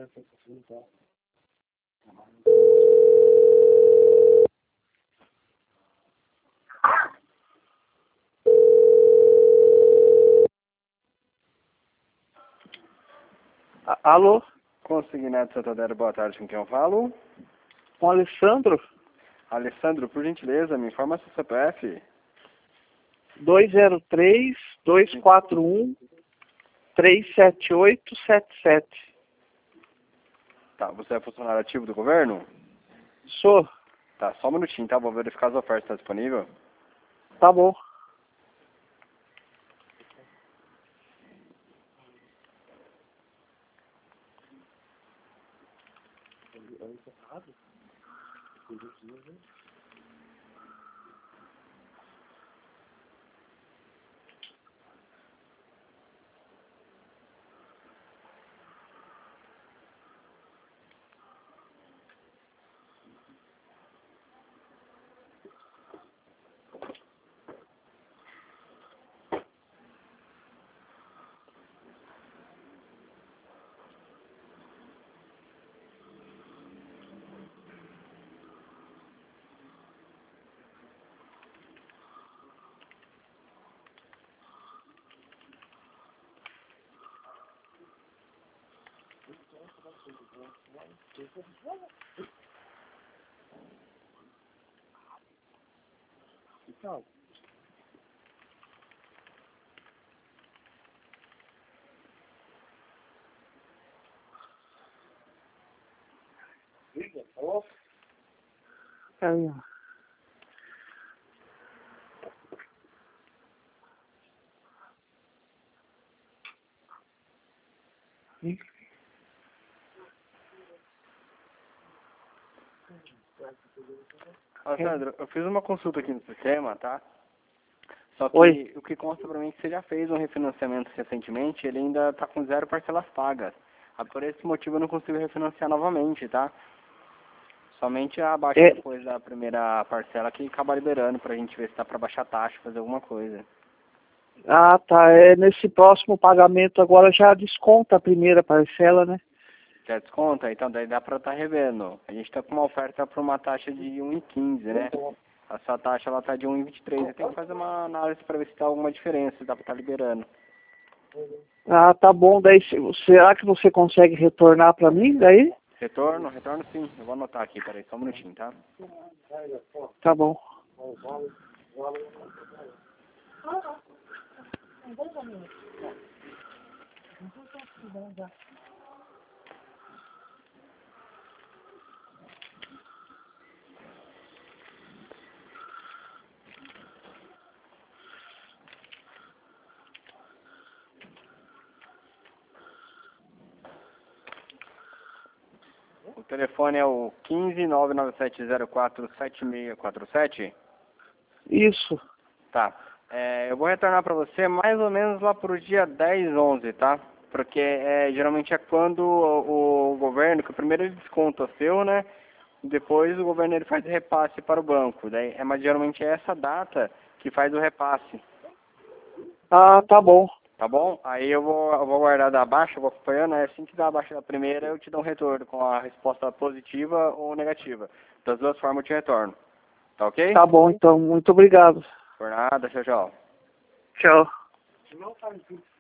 Alô? Consignado Santander, boa tarde, com quem eu falo? Com o Alessandro? Alessandro, por gentileza, me informa seu CPF. 203-241-37877. Tá, você é funcionário ativo do governo? Sou. Tá, só um minutinho, tá? Vou verificar as ofertas, tá disponível? Tá bom. Aí, ó. Alessandro, eu fiz uma consulta aqui no sistema, tá? Só que Oi. o que consta pra mim é que você já fez um refinanciamento recentemente, ele ainda tá com 0 parcelas pagas. Por esse motivo eu não consigo refinanciar novamente, tá? Somente abaixo depois da primeira parcela que acaba liberando pra gente ver se dá pra baixar a taxa, fazer alguma coisa. Ah, tá. É nesse próximo pagamento agora já desconta a primeira parcela, né? Já desconta? Então daí dá pra estar revendo. A gente tá com uma oferta por uma taxa de 1,15, né? A sua taxa ela tá de 1,23. Eu tenho que fazer uma análise pra ver se dá alguma diferença, se dá pra estar liberando. Ah, tá bom. Daí, será que você consegue retornar pra mim daí? Retorno? Retorno sim. Eu vou anotar aqui, peraí, só um minutinho, tá? Tá bom. O telefone é o 15997047647. Isso. Tá. Eu vou retornar pra você mais ou menos lá pro dia 10, 11, tá? Porque geralmente é quando o governo, que o primeiro ele desconta o seu, né? Depois o governo ele faz repasse para o banco. Daí, mas geralmente é essa data que faz o repasse. Ah, tá bom. Tá bom? Aí eu vou guardar da baixa, eu vou acompanhando, aí assim que dá a baixa da primeira, eu te dou um retorno com a resposta positiva ou negativa. Das duas formas eu te retorno. Tá ok? Tá bom, então. Muito obrigado. Por nada, tchau, tchau. Tchau.